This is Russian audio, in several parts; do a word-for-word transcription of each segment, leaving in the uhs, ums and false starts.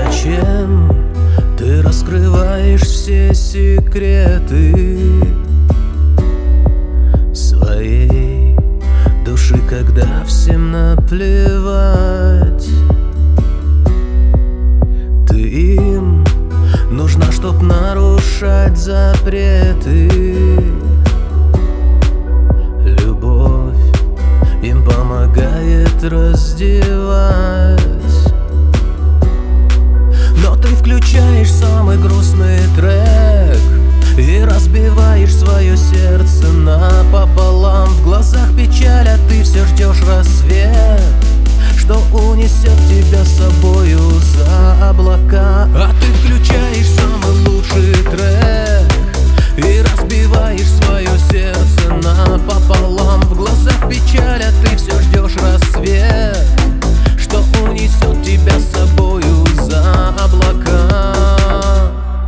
Зачем ты раскрываешь все секреты своей души, когда всем наплевать? Ты им нужна, чтоб нарушать запреты. Любовь им помогает раздевать. Но ты включаешь самый грустный трек и разбиваешь свое сердце напополам. В глазах печаль, а ты все ждешь рассвет, что унесет тебя с собою за облака. А ты включаешь самый лучший трек и разбиваешь свое сердце напополам. В глазах печаль, а ты все ждешь рассвет, что унесет тебя с собою за облака.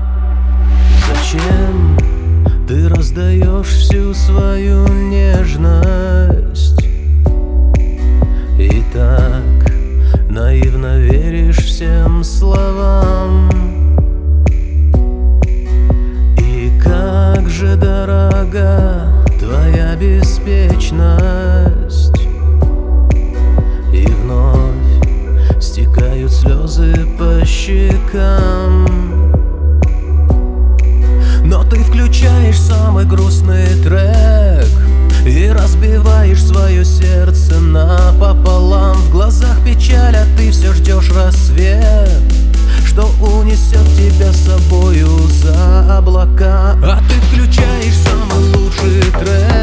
Зачем ты раздаешь всю свою нежность и так наивно веришь всем словам? И как же дорога твоя беспечность, и вновь стекают слезы по щекам. Но ты включаешь самый грустный трек и разбиваешь свое сердце напополам. В глазах печаль, а ты все ждешь рассвет, что унесет тебя с собою за облака. А ты включаешь самый лучший трек